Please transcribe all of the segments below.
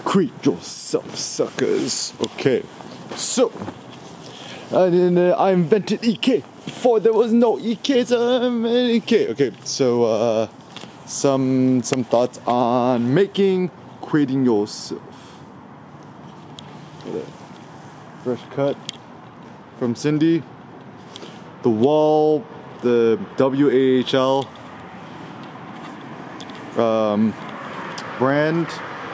Create yourself, suckers. Okay, so I invented EK before there was no EK. EK. Okay, so some thoughts on creating yourself. Fresh cut from Cindy. The wall, the WAHL brand.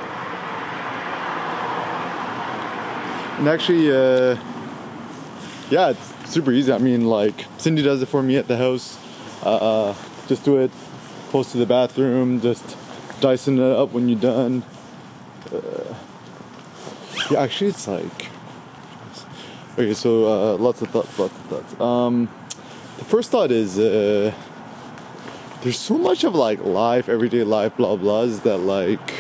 And actually, yeah, it's super easy. I mean, like, Cindy does it for me at the house. Just do it close to the bathroom. Just dicing it up when you're done. Yeah, actually, it's like... Okay, so lots of thoughts. The first thought is there's so much of like life, everyday life, blah blahs that like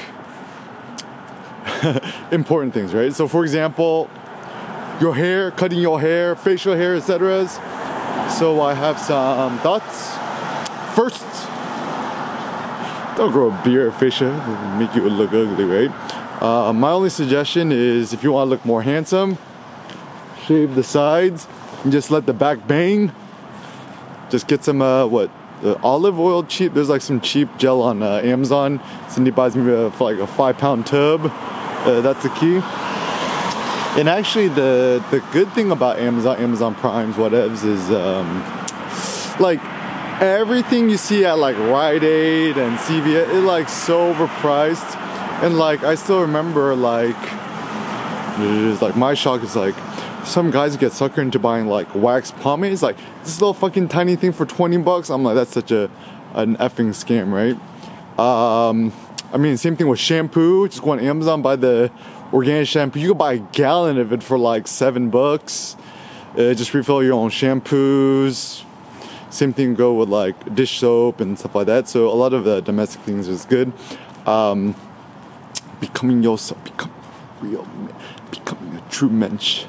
important things, right? So for example, your hair, cutting your hair, facial hair, etc. So I have some thoughts. First, don't grow a beard, facial, it'll make you look ugly, right? My only suggestion is if you want to look more handsome, shave the sides and just let the back bang. Just get some olive oil cheap. There's like some cheap gel on Amazon. Cindy buys me for like a 5-pound tub. That's the key. And actually the good thing about Amazon Primes, whatevs, is like everything you see at like Rite Aid and CVS is like so overpriced. And like I still remember like my shock is like some guys get suckered into buying like wax pomades, like this little fucking tiny thing for $20. I'm like, that's such an effing scam, right? I mean, same thing with shampoo. Just go on Amazon, buy the organic shampoo. You can buy a gallon of it for like $7. Just refill your own shampoos. Same thing go with like dish soap and stuff like that. So a lot of the domestic things is good. Becoming yourself, become real man. Becoming a true mensch.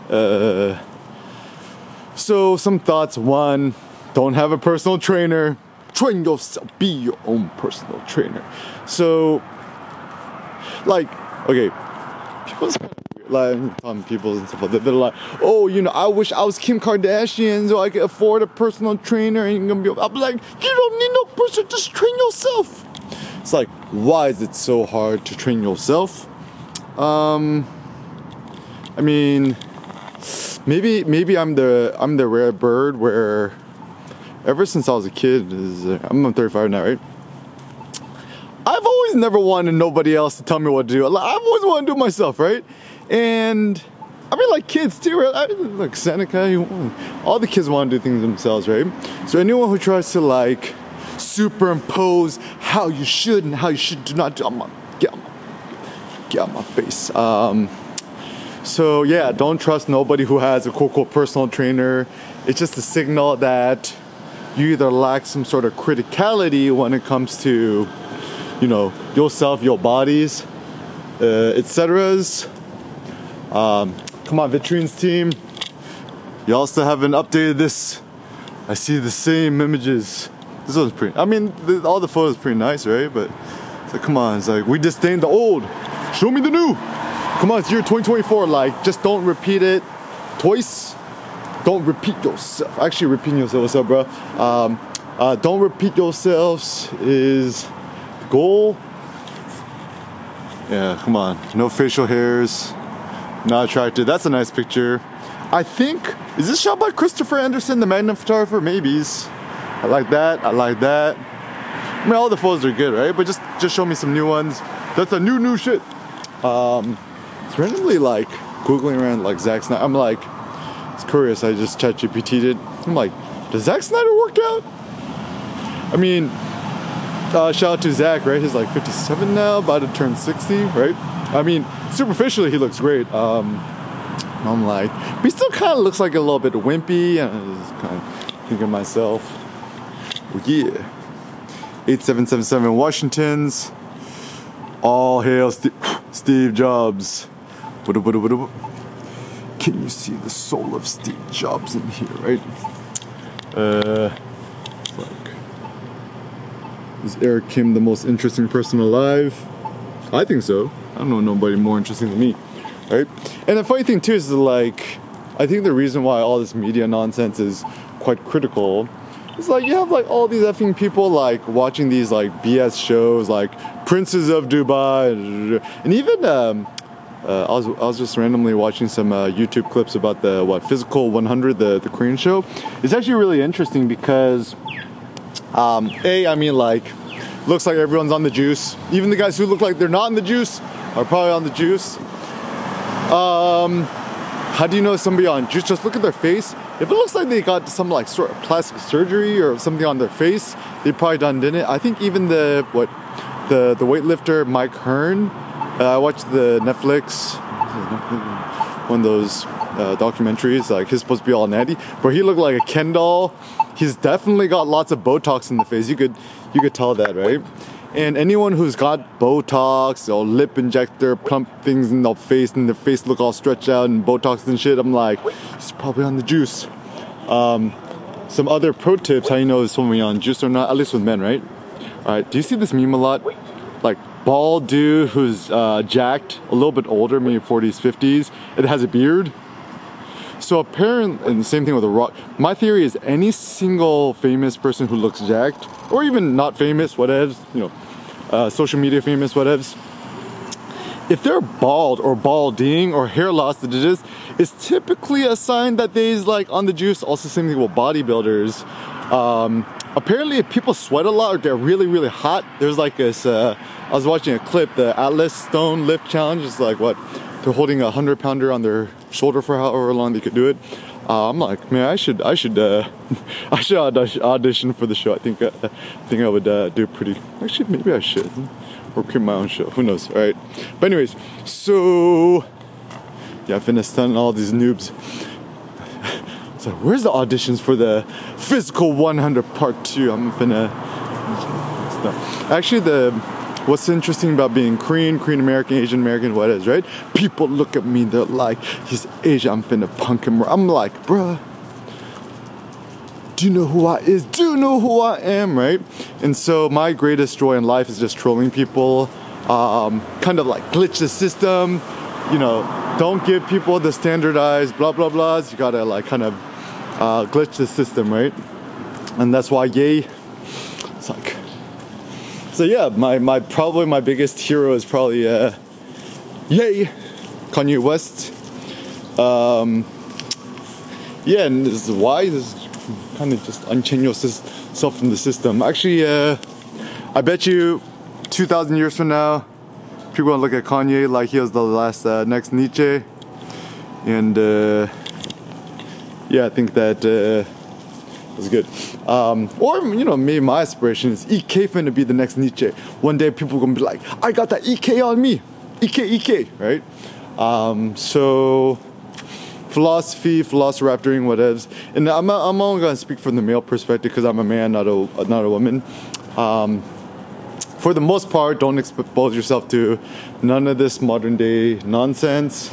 So some thoughts. One, don't have a personal trainer. Train yourself. Be your own personal trainer. So, like, okay, people's kind of weird. Like, some people and stuff like that. They're like, oh, you know, I wish I was Kim Kardashian so I could afford a personal trainer. And you're gonna be. I'm like, you don't need no person. Just train yourself. It's like, why is it so hard to train yourself? I mean, maybe I'm the rare bird where ever since I was a kid, I'm 35 now, right? I've always never wanted nobody else to tell me what to do. I've always wanted to do it myself, right? And I mean, like kids too, right? Like Seneca, all the kids want to do things themselves, right? So anyone who tries to like superimpose how you should and how you should do not do, get out my face. So yeah, don't trust nobody who has a quote-unquote personal trainer. It's just a signal that you either lack some sort of criticality when it comes to, you know, yourself, your bodies, etceteras. Come on, Vitrines team. Y'all still haven't updated this. I see the same images. This one's pretty, I mean, all the photos are pretty nice, right? But it's like, come on, it's like, we disdain the old. Show me the new. Come on, it's year 2024. Like, just don't repeat it twice. Don't repeat yourself. Actually, repeating yourself. What's up, bro? Don't repeat yourselves is the goal. Yeah, come on. No facial hairs. Not attracted. That's a nice picture. I think, is this shot by Christopher Anderson, the Magnum photographer? Maybe's. I like that. I like that. I mean, all the photos are good, right? But just show me some new ones. That's a new shit. It's randomly like googling around like Zack Snyder. I'm like, it's curious. I just ChatGPT'd it. I'm like, does Zack Snyder work out? I mean, shout out to Zack, right? He's like 57 now, about to turn 60, right? I mean, superficially he looks great. I'm like, but he still kind of looks like a little bit wimpy, and I was kind of thinking to myself, well, yeah, 8777 Washingtons. All hail Steve Jobs. Can you see the soul of Steve Jobs in here, right? Like, is Eric Kim the most interesting person alive? I think so. I don't know nobody more interesting than me, right? And the funny thing too is like, I think the reason why all this media nonsense is quite critical is like you have like all these effing people like watching these like BS shows like Princes of Dubai, and even I was just randomly watching some YouTube clips about the Physical 100, the Korean show. It's actually really interesting because I mean like looks like everyone's on the juice. Even the guys who look like they're not on the juice are probably on the juice. How do you know somebody on juice? Just look at their face. If it looks like they got some like sort of plastic surgery or something on their face, they probably didn't it. I think even the weightlifter Mike Hearn. I watched the Netflix one of those documentaries. Like he's supposed to be all natty, but he looked like a Ken doll. He's definitely got lots of Botox in the face. You could tell that, right? And anyone who's got Botox or lip injector, plump things in their face, and their face look all stretched out and Botox and shit, I'm like, he's probably on the juice. Some other pro tips, how you know is somebody on juice or not, at least with men, right? Alright, do you see this meme a lot? Like, bald dude who's jacked, a little bit older, maybe 40s, 50s, it has a beard. So apparently, and the same thing with The Rock. My theory is any single famous person who looks jacked, or even not famous, whatevs, you know, social media famous, whatevs, if they're bald or balding or hair loss that it is, it's typically a sign that they's like on the juice. Also, same thing with bodybuilders. Apparently, if people sweat a lot or get really, really hot, there's like this. I was watching a clip, the Atlas Stone Lift Challenge. It's like what they're holding a 100-pounder on their shoulder for however long they could do it. I'm like, man, I should audition for the show. I think I would do pretty. Actually, maybe I should, or create my own show. Who knows? All right. But anyways, so yeah, I'm finna stun all these noobs. So where's the auditions for the Physical 100 Part 2? I'm finna. Actually, what's interesting about being Korean American, Asian American, what is, right? People look at me, they're like, he's Asian, I'm finna punk him. I'm like, bruh, do you know who I is? Do you know who I am, right? And so my greatest joy in life is just trolling people, kind of like glitch the system, you know, don't give people the standardized blah blah blahs. You gotta like kind of glitch the system, right? And that's why Ye, it's like, so yeah, probably my biggest hero is probably Ye, Kanye West. Yeah, and this is why this kind of just unchain yourself from the system. Actually, I bet you 2,000 years from now, people gonna look at Kanye like he was the last next Nietzsche, and yeah, I think that was good. Or you know, maybe my aspiration is EK finna be the next Nietzsche. One day people gonna be like, I got that EK on me, EK, right? So philosophy raptoring, whatevs. And I'm only gonna speak from the male perspective because I'm a man, not a woman. For the most part, don't expose yourself to none of this modern day nonsense.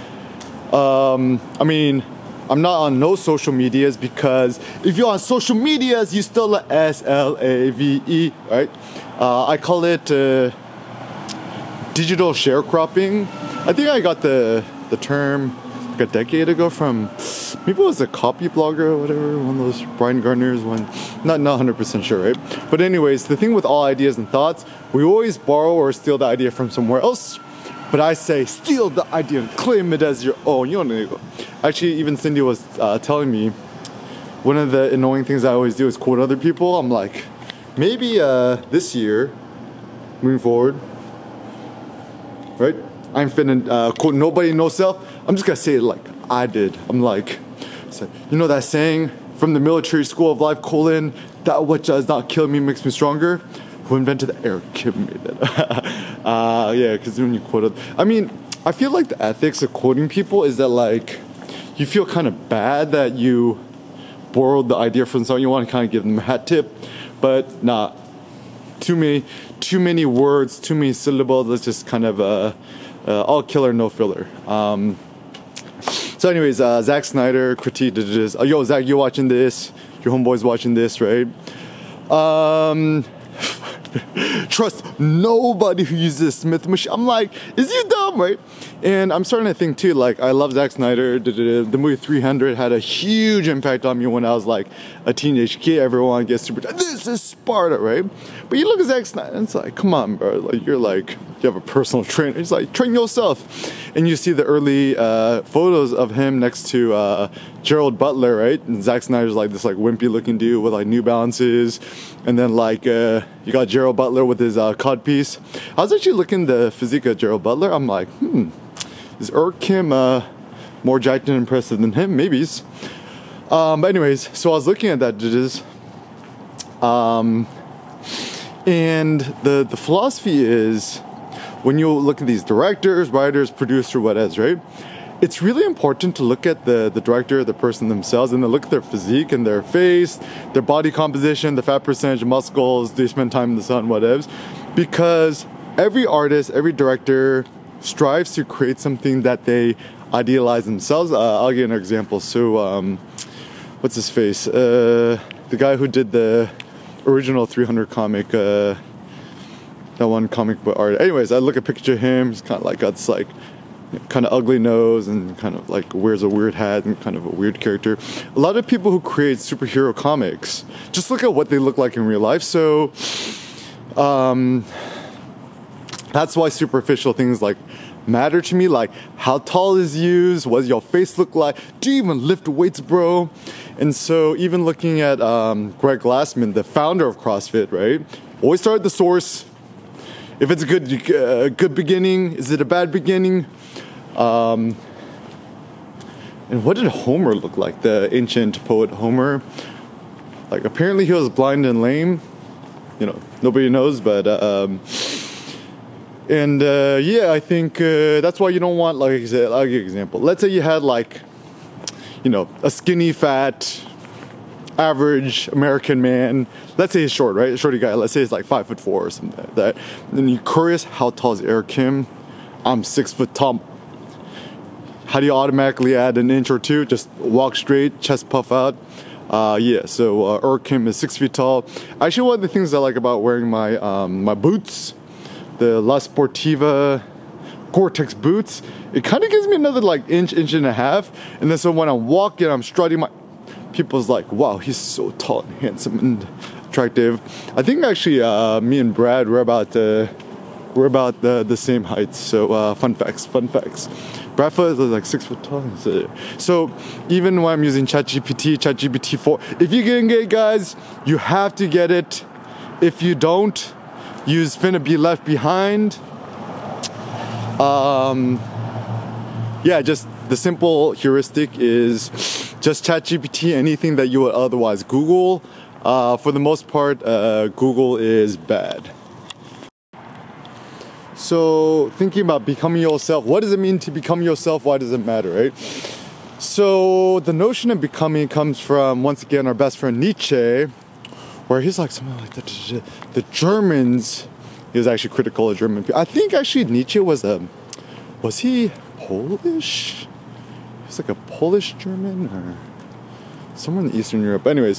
I mean, I'm not on no social medias because if you're on social medias, you still SLAVE, right? I call it digital sharecropping. I think I got the term like a decade ago from, maybe it was a copy blogger or whatever, one of those Brian Gardner's one. Not 100% sure, right? But anyways, the thing with all ideas and thoughts, we always borrow or steal the idea from somewhere else. But I say, steal the idea and claim it as your own. You know, actually, even Cindy was telling me, one of the annoying things I always do is quote other people. I'm like, maybe this year, moving forward, right? I'm finna quote nobody, no self. I'm just gonna say it like I did. I'm like, you know that saying from the military school of life, that which does not kill me makes me stronger? Who invented the air? Give me that. Yeah, because when you quote it, I mean, I feel like the ethics of quoting people is that like, you feel kind of bad that you borrowed the idea from someone. You want to kind of give them a hat tip, but nah, too many words, too many syllables. Let's just kind of all killer, no filler. So anyways, Zack Snyder critiqued this. Yo, Zach, you watching this? Your homeboy's watching this, right? trust nobody who uses Smith machine. I'm like, is you dumb, right? And I'm starting to think too, like, I love Zack Snyder. The movie 300 had a huge impact on me when I was like a teenage kid. Everyone gets super, this is Sparta, right? But you look at Zack Snyder and it's like, come on, bro. Like, you're like, you have a personal trainer. It's like, train yourself. And you see the early photos of him next to Gerald Butler, right? And Zack Snyder's like this like wimpy looking dude with like New Balances. And then like you got Gerald Butler with his codpiece. I was actually looking at the physique of Gerald Butler. I'm like, is Kim more jacked and impressive than him? Maybe. But anyways, so I was looking at that judges. And the philosophy is, when you look at these directors, writers, producer, whatever, right? It's really important to look at the director, the person themselves, and then look at their physique and their face, their body composition, the fat percentage, muscles, they spend time in the sun, whatever. Because every artist, every director strives to create something that they idealize themselves. I'll give an example. So, what's his face? The guy who did the original 300 comic, that one comic book art. Anyways, I look at a picture of him. He's kind of like got this like kind of ugly nose and kind of like wears a weird hat and kind of a weird character. A lot of people who create superhero comics just look at what they look like in real life. So that's why superficial things like matter to me, like how tall is you, what does your face look like, do you even lift weights, bro? And so even looking at Greg Glassman, the founder of CrossFit, right? Always start at the source. If it's a good beginning, is it a bad beginning? And what did Homer look like? The ancient poet Homer. Like apparently he was blind and lame. You know, nobody knows, but yeah, I think that's why you don't want, like I said, I'll give you an example. Let's say you had like, you know, a skinny, fat, average American man. Let's say he's short, right? A shorty guy. Let's say he's like 5'4" or something like that. Then you're curious, how tall is Eric Kim? I'm 6 foot tall. How do you automatically add an inch or two? Just walk straight, chest puff out. Yeah, so Eric Kim is 6 feet tall. Actually, one of the things I like about wearing my my boots, the La Sportiva Gore-Tex boots, it kind of gives me another like inch and a half. And then so when I'm walking, I'm strutting my, people's like, wow, he's so tall and handsome and attractive. I think actually me and Brad, we're about the same height. So fun facts. Bradford is like 6 foot tall. So even when I'm using ChatGPT 4, if you're getting it, guys, you have to get it. If you don't, use Finna Be Left Behind. Yeah, just the simple heuristic is just ChatGPT anything that you would otherwise Google. For the most part, Google is bad. So thinking about becoming yourself, what does it mean to become yourself? Why does it matter, right? So the notion of becoming comes from, once again, our best friend Nietzsche, where he's like something like the Germans. He was actually critical of German people. I think actually Nietzsche was he Polish? He was like a Polish German or somewhere in Eastern Europe. Anyways,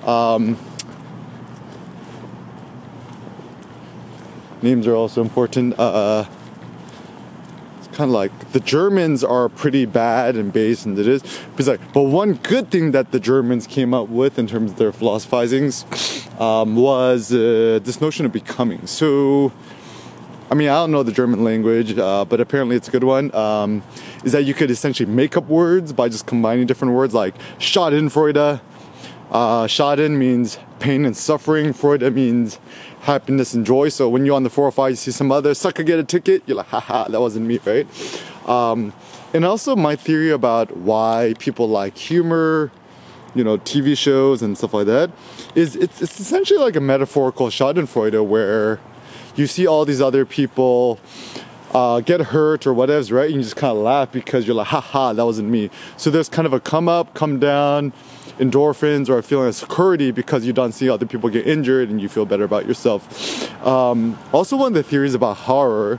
names are also important. It's kind of like the Germans are pretty bad and base, and it is. But one good thing that the Germans came up with in terms of their philosophizings was this notion of becoming. So, I mean, I don't know the German language, but apparently it's a good one. Is that you could essentially make up words by just combining different words, like Schadenfreude. Schaden means pain and suffering. Freude means happiness and joy. So when you're on the 405, you see some other sucker get a ticket, you're like, haha, that wasn't me, right? And also my theory about why people like humor, you know, TV shows and stuff like that, is it's essentially like a metaphorical Schadenfreude, where you see all these other people get hurt or whatever, right? And you just kind of laugh because you're like, haha, that wasn't me. So there's kind of a come up, come down, endorphins, or a feeling of security because you don't see other people get injured and you feel better about yourself. Also, one of the theories about horror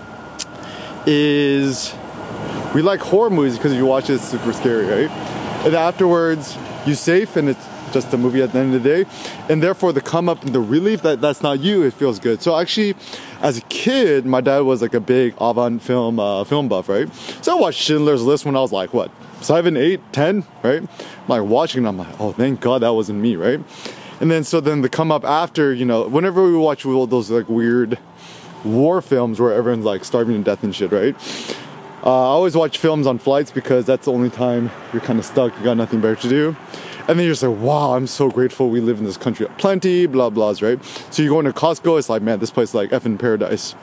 is we like horror movies because if you watch it, it's super scary, right? And afterwards, you're safe and it's just a movie at the end of the day. And therefore the come up and the relief that that's not you, it feels good. So actually, as a kid, my dad was like a big avant film buff, right? So I watched Schindler's List when I was like, what, 7, 8, 10, right? I'm like watching it, I'm like, oh, thank God that wasn't me, right? And then the come up after, you know, whenever we watch all those like weird war films where everyone's like starving to death and shit, right? I always watch films on flights because that's the only time you're kind of stuck, you got nothing better to do. And then you're just like, wow, I'm so grateful we live in this country of plenty, blah, blahs, right? So you go into Costco, it's like, man, this place is like effing paradise.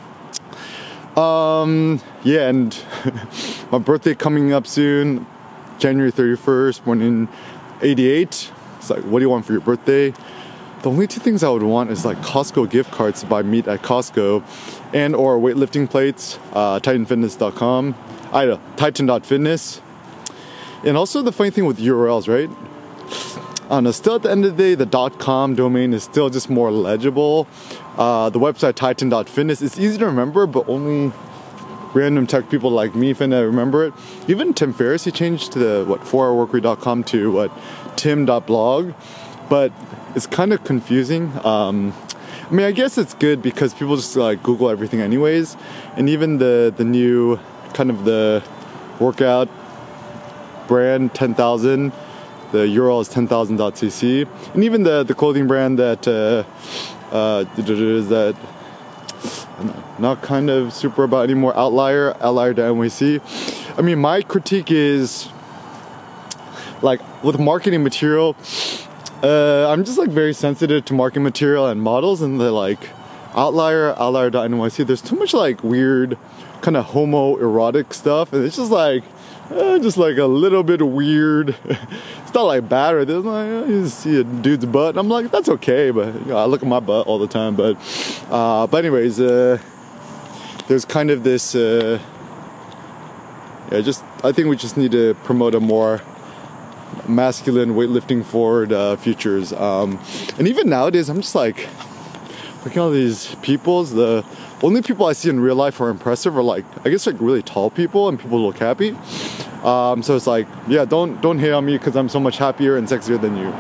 Yeah, and my birthday coming up soon, January 31st, born in 88. It's like, what do you want for your birthday? The only two things I would want is like Costco gift cards to buy meat at Costco and or weightlifting plates, titanfitness.com, titan.fitness. And also the funny thing with URLs, right? I don't know, still at the end of the day, the .com domain is still just more legible. The website titan.fitness, it's easy to remember, but only random tech people like me finna remember it. Even Tim Ferriss, he changed to the 4hourworkweek.com to tim.blog, but it's kind of confusing. I mean, I guess it's good because people just like Google everything anyways, and even the new kind of the workout brand 10,000, the URL is 10,000.cc, and even the clothing brand that is that I'm not kind of super about anymore, outlier.nyc. I mean, my critique is like with marketing material, I'm just like very sensitive to marketing material and models, and the like outlier.nyc, there's too much like weird kind of homoerotic stuff, and it's just like a little bit weird. It's not like bad or this, like you see a dude's butt, and I'm like, that's okay, but you know, I look at my butt all the time. But anyways, there's kind of this I think we just need to promote a more masculine weightlifting forward futures, and even nowadays I'm just like looking at all these peoples. The only people I see in real life are impressive are like, I guess, like really tall people, and people look happy. So it's like, yeah, don't hate on me because I'm so much happier and sexier than you.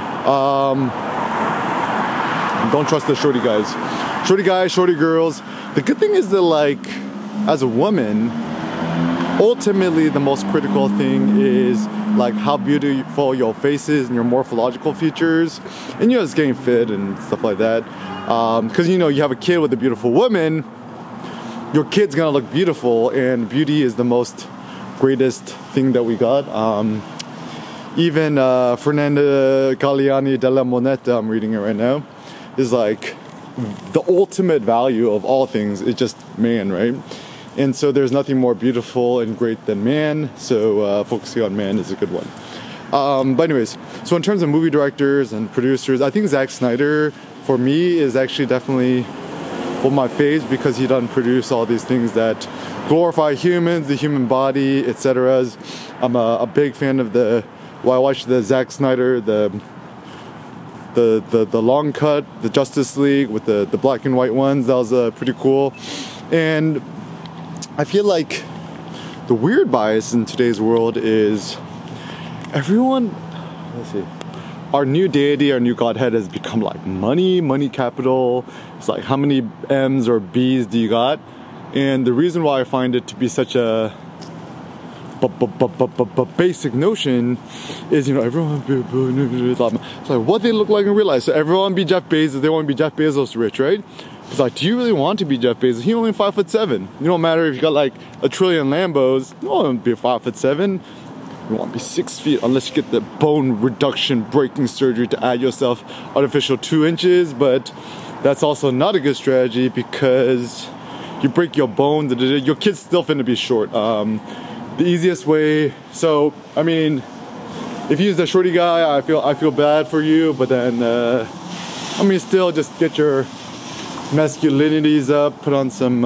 Don't trust the shorty guys, shorty girls. The good thing is that like as a woman, ultimately the most critical thing is like how beautiful your face is and your morphological features, and you know, just getting fit and stuff like that. Because you know, you have a kid with a beautiful woman, your kid's gonna look beautiful, and beauty is the most greatest thing that we got. Even Fernanda Galiani della Moneta, I'm reading it right now, is like the ultimate value of all things is just man, right? And so there's nothing more beautiful and great than man, so focusing on man is a good one. But anyways, so in terms of movie directors and producers, I think Zack Snyder, for me, is actually definitely one of my faves because he done produce all these things that glorify humans, the human body, etc. I'm a big fan of I watched the Zack Snyder, the long cut, the Justice League with the black and white ones. That was pretty cool. And I feel like the weird bias in today's world is everyone, our new deity, our new godhead has become like money capital. It's like, how many M's or B's do you got? And the reason why I find it to be such a basic notion is, you know, everyone, it's like what they look like in real life. So everyone be Jeff Bezos, they want to be Jeff Bezos rich, right? It's like, do you really want to be Jeff Bezos? He only 5'7". You don't matter if you got like a trillion Lambos, you don't want to be 5'7". You want to be 6 feet unless you get the bone reduction breaking surgery to add yourself artificial 2 inches. But that's also not a good strategy because you break your bones, your kid's still finna be short. The easiest way, so I mean, if you're the shorty guy, I feel bad for you, but then I mean, still just get your masculinities up, put on some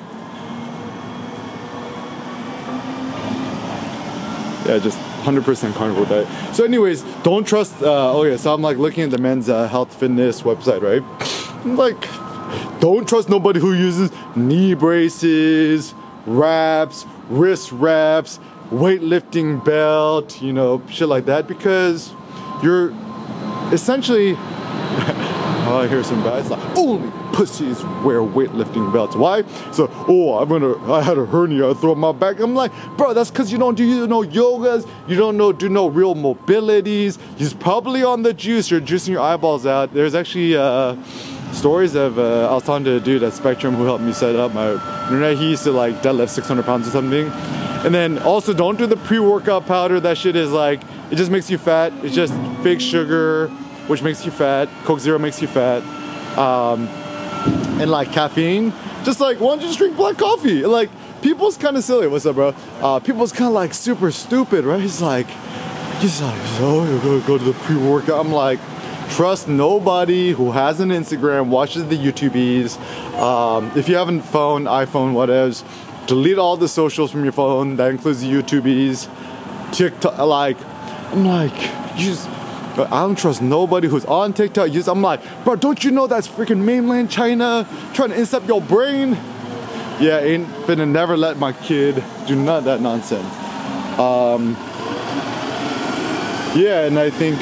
just 100% carnivore diet. So anyways, don't trust, so I'm like looking at the men's health fitness website, right? I'm like, don't trust nobody who uses knee braces, wraps, wrist wraps, weightlifting belt, you know, shit like that, because you're essentially, I hear some guys like, only pussies wear weightlifting belts. Why? So, I had a hernia, I throw my back. I'm like, bro, that's because you don't do no yogas, you don't do no real mobilities. He's probably on the juice, you're juicing your eyeballs out. There's actually stories of, I was talking to a dude at Spectrum who helped me set up my internet. He used to like deadlift 600 pounds or something. And then also don't do the pre-workout powder. That shit is like, it just makes you fat. It's just fake sugar, which makes you fat. Coke Zero makes you fat. And like caffeine, just like, why don't you just drink black coffee? Like, people's kind of silly. What's up, bro? People's kind of like super stupid, right? He's like, so you're gonna go to the pre-workout. I'm like, trust nobody who has an Instagram, watches the YouTubies. If you have a phone, iPhone, whatever, delete all the socials from your phone. That includes the YouTubies, TikTok. I'm like, I don't trust nobody who's on TikTok. I'm like, bro, don't you know that's freaking mainland China trying to intercept your brain? Yeah, ain't finna never let my kid do none of that nonsense. Yeah, and I think,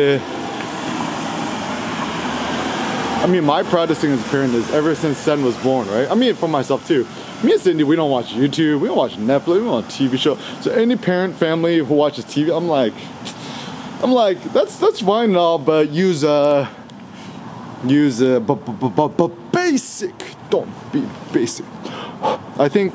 I mean, my proudest thing as a parent is ever since Sen was born, right? I mean, for myself too. Me and Cindy, we don't watch YouTube, we don't watch Netflix, we don't watch TV show. So any parent, family who watches TV, I'm like, that's fine and all, but use basic. Don't be basic. I think,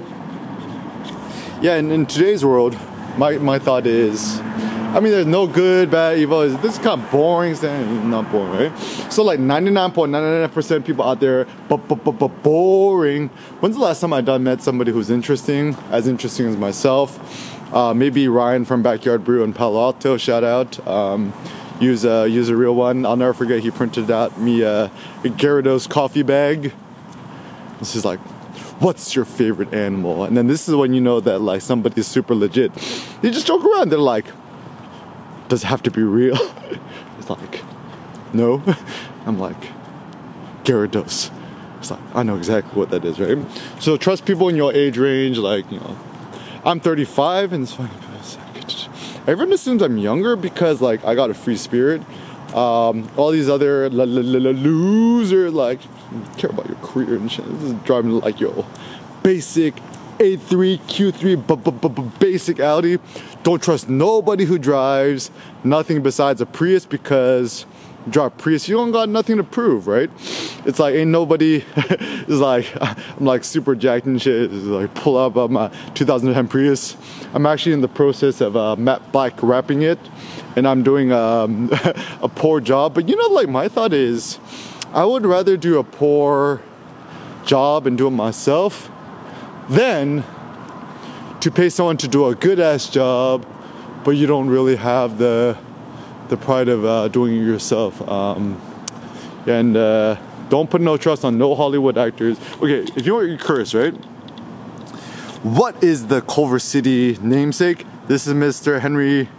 yeah, in today's world, my thought is, I mean, there's no good, bad, evil. This is kind of boring, not boring, right? So like 99.99% people out there, boring. When's the last time I met somebody who's interesting as myself? Maybe Ryan from Backyard Brew in Palo Alto, shout out. Use a real one. I'll never forget, he printed out me a Gyarados coffee bag. This is like, what's your favorite animal? And then this is when you know that like somebody's super legit. They just joke around. They're like, does it have to be real? It's like, no. I'm like, Gyarados. It's like, I know exactly what that is, right? So trust people in your age range. Like, you know, I'm 35 and it's funny. Everyone assumes I'm younger because like I got a free spirit. All these other losers like care about your career and shit. This is driving like yo basic A3 Q3 basic Audi. Don't trust nobody who drives nothing besides a Prius, because you drive Prius, you don't got nothing to prove, right? It's like ain't nobody is like, I'm like super jacked and shit. It's like pull up on my 2010 Prius. I'm actually in the process of matte black wrapping it, and I'm doing a poor job. But you know, like my thought is, I would rather do a poor job and do it myself than to pay someone to do a good ass job, but you don't really have the pride of doing it yourself. And don't put no trust on no Hollywood actors. Okay, if you're curious, right? What is the Culver City namesake? This is Mr. Henry.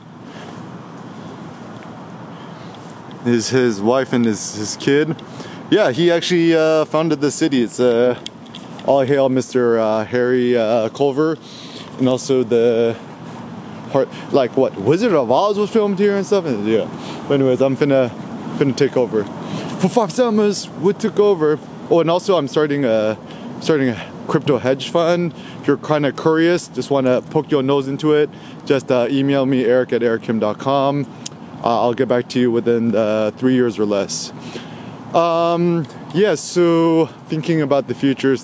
Is his wife and his kid. Yeah, he actually founded the city. It's all hail Mr. Harry Culver. And also the part, like what Wizard of Oz was filmed here and stuff. And yeah. But anyways, I'm finna take over. For 5 summers, we took over. Oh, and also I'm starting a crypto hedge fund. If you're kind of curious, just want to poke your nose into it, just email me, eric@erickim.com. I'll get back to you within 3 years or less. Yeah, so thinking about the futures.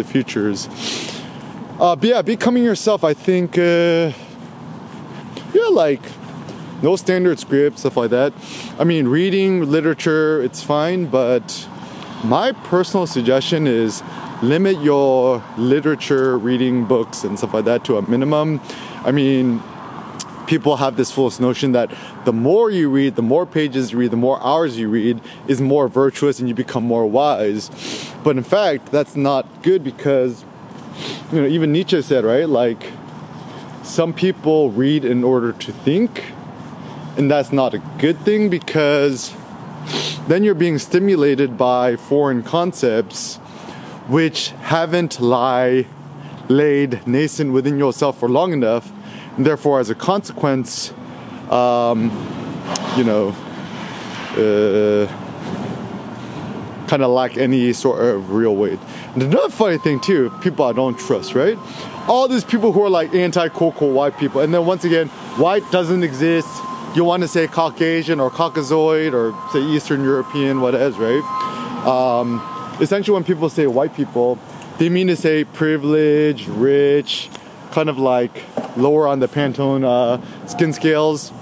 But yeah, becoming yourself, I think, yeah, like, no standard script, stuff like that. I mean, reading literature, it's fine, but my personal suggestion is limit your literature, reading books and stuff like that to a minimum. I mean, people have this false notion that the more you read, the more pages you read, the more hours you read is more virtuous and you become more wise. But in fact, that's not good, because, you know, even Nietzsche said, right, like, some people read in order to think, and that's not a good thing, because then you're being stimulated by foreign concepts which haven't laid nascent within yourself for long enough, and therefore as a consequence, you know, kind of lack any sort of real weight. And another funny thing too, people I don't trust, right? All these people who are like anti-cocoa white people, and then once again, white doesn't exist. You want to say Caucasian or Caucasoid or say Eastern European, whatever, right? Essentially when people say white people, they mean to say privileged, rich, kind of like lower on the Pantone skin scales.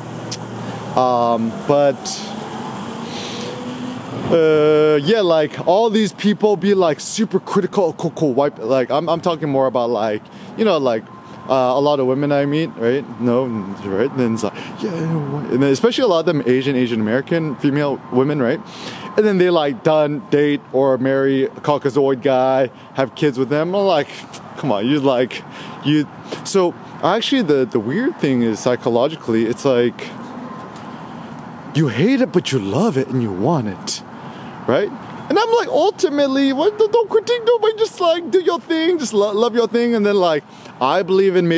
Yeah, like all these people be like super critical of cocoa white. Like I'm talking more about like, you know, like a lot of women I meet, right? No, right? And then it's like, yeah, and then especially a lot of them Asian American female women, right? And then they like date or marry a Caucasoid guy, have kids with them. I'm like, come on, so actually the weird thing is psychologically, it's like you hate it but you love it and you want it, right? And I'm like, ultimately, don't critique nobody, just like do your thing, just love your thing. And then like, I believe in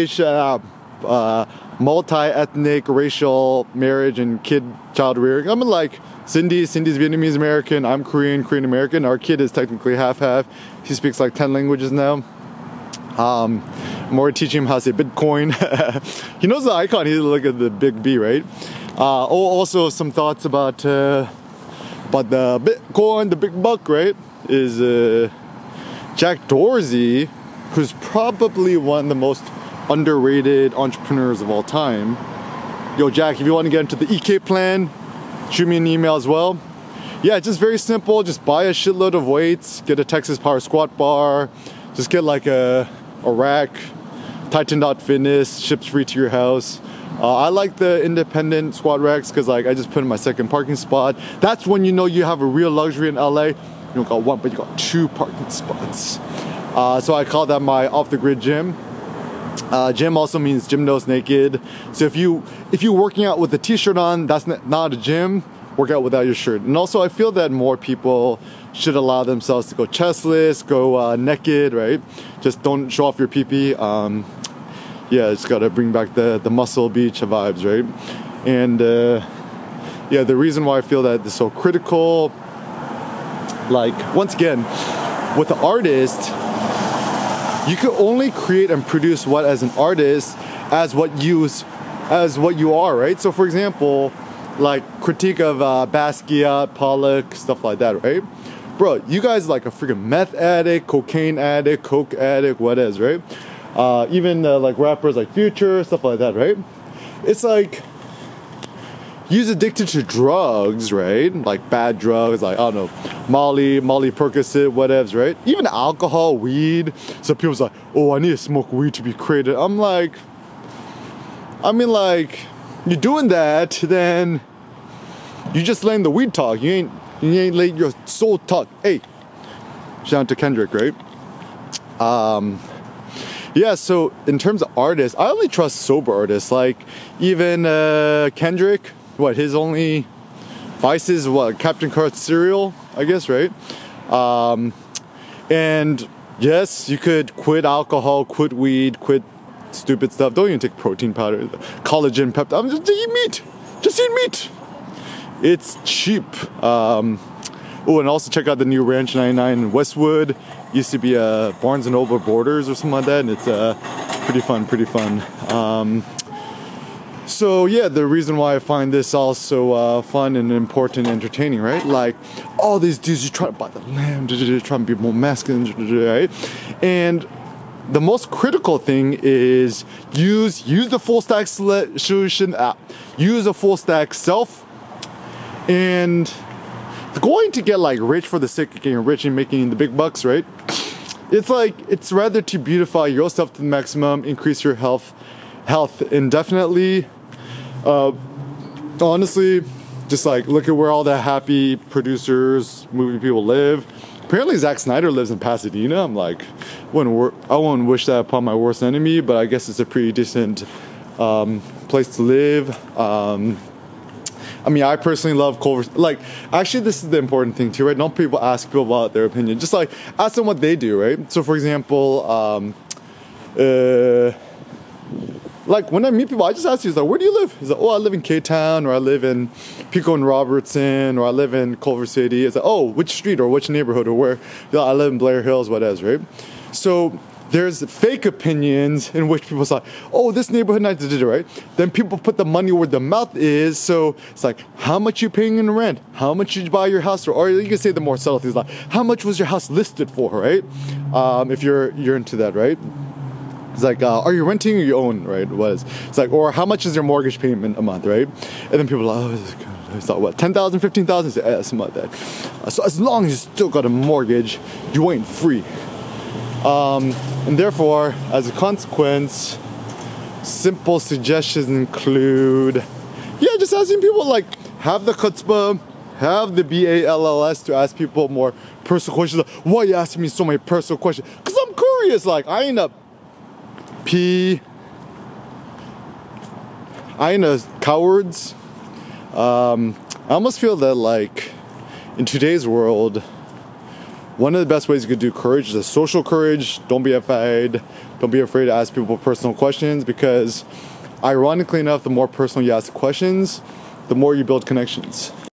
multi-ethnic racial marriage and child rearing. I'm like, Cindy's Vietnamese American, I'm Korean American. Our kid is technically half. He speaks like 10 languages now. More teaching him how to say Bitcoin. He knows the icon, he's look at the big B, right? Also some thoughts about the Bitcoin, the big buck, right? Is Jack Dorsey, who's probably one of the most underrated entrepreneurs of all time. Yo, Jack, if you want to get into the EK plan, shoot me an email as well. Yeah, just very simple. Just buy a shitload of weights, get a Texas Power squat bar, just get like a rack, Titan.Fitness, ships free to your house. I like the independent squat racks because like I just put in my second parking spot. That's when you know you have a real luxury in LA. You don't got one, but you got 2 parking spots. So I call that my off-the-grid gym. Gym also means gym nose naked. So if you're working out with a t-shirt on, that's not a gym. Work out without your shirt. And also I feel that more people should allow themselves to go chestless, go naked, right? Just don't show off your pee-pee. Yeah, it's gotta bring back the Muscle Beach vibes, right? And yeah, the reason why I feel that this is so critical, like once again, with the artist, you can only create and produce what as an artist as what you are, right? So for example, like critique of Basquiat, Pollock, stuff like that, right? Bro, you guys like a freaking meth addict, cocaine addict, coke addict, what is, right? Even like rappers like Future, stuff like that, right? It's like you're addicted to drugs, right? Like bad drugs, like I don't know, Molly Percocet, whatevs, right? Even alcohol, weed. So people's like, oh, I need to smoke weed to be creative. I'm like, I mean, like, you're doing that, then you just letting the weed talk. You ain't letting your soul talk. Hey, shout out to Kendrick, right? Yeah, so in terms of artists, I only trust sober artists. Like even Kendrick, his only vice is Captain Crunch cereal, I guess, right? And yes, you could quit alcohol, quit weed, quit stupid stuff. Don't even take protein powder, collagen, peptide. Just eat meat. Just eat meat. It's cheap. Oh, and also check out the new Ranch 99 in Westwood. Used to be a Barnes & Noble Borders or something like that, and it's pretty fun. So yeah, the reason why I find this also fun and important and entertaining, right? Like all these dudes, you try to buy the land, trying to be more masculine, right? And the most critical thing is use the full stack solution app. Use a full stack self, and going to get like rich for the sake of getting rich and making the big bucks, right? It's like, it's rather to beautify yourself to the maximum, increase your health indefinitely. Honestly, just like look at where all the happy producers, movie people live. Apparently Zack Snyder lives in Pasadena. I'm like, I wouldn't wish that upon my worst enemy, but I guess it's a pretty decent place to live. I mean, I personally love Culver. Like, actually, this is the important thing too, right? Don't people ask people about their opinion. Just like ask them what they do, right? So, for example, like when I meet people, I just ask you, like, where do you live? He's like, oh, I live in K-Town, or I live in Pico and Robertson, or I live in Culver City. It's like, oh, which street or which neighborhood or where? You know, I live in Blair Hills, whatever, right? So there's fake opinions in which people say, oh, this neighborhood, right? Then people put the money where the mouth is. So it's like, how much you paying in rent? How much you buy your house for? Or you can say the more subtle things like, how much was your house listed for, right? If you're into that, right? It's like, are you renting or you own, right? It's like, or how much is your mortgage payment a month, right? And then people are like, oh, it's like, what, 10,000, 15,000? Say, yeah, something like that. So as long as you still got a mortgage, you ain't free. And therefore, as a consequence, simple suggestions include, just asking people, like, have the chutzpah, have the BALLS to ask people more personal questions. Like, why are you asking me so many personal questions? Because I'm curious. Like, I ain't a cowards. I almost feel that, like, in today's world, one of the best ways you could do courage is a social courage. Don't be afraid. Don't be afraid to ask people personal questions, because ironically enough, the more personal you ask questions, the more you build connections.